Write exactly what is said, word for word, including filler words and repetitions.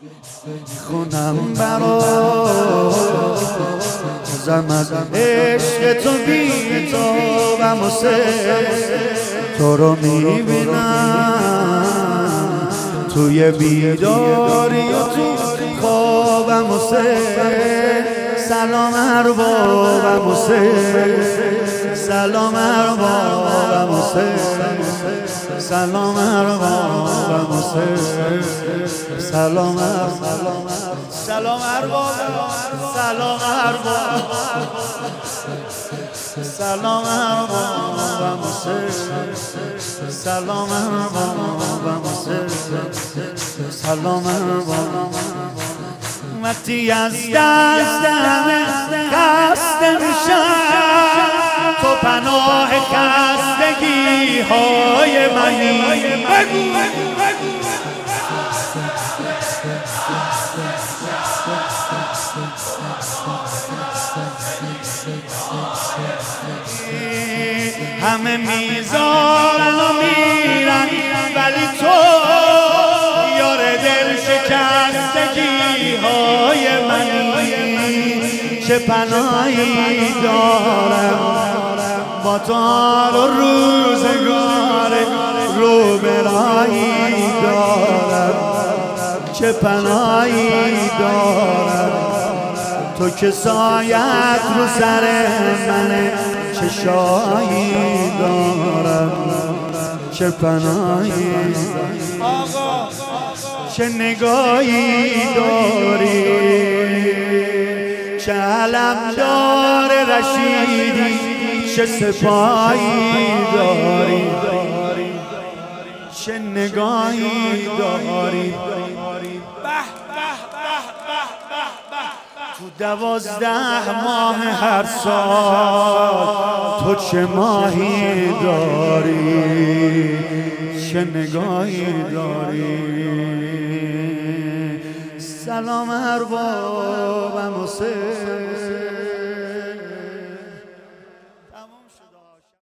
خونم برات زم از عشق تو بیتابم و سه تو رو میبینم توی بیداری و تو خوابم و سه سلام اربابم و سه سلام اربابم و سه سلام اربابم و سه سلام اربابم سلام اربابم سلام اربابم سلام اربابم و سه سلام اربابم و سه سلام اربابم وقتی از دستم خسته میشم تو پناه خستگی های منی همه میذارن و میرن ولی تو یار دل شکستگی های منی چه پناهی دارم با تو حال و روزگار رو برایی دارم چه پناهی دارم تو که سایت رو سر منه چه شایی دارم چه پناهی آقا چه نگاهی داری چه علمدار رشیدی چه سپاهی داری چه نگاهی داری تو دوازده ماه هر سال تو چه ماهی داری چه نگاهی داری سلام اربابم و سه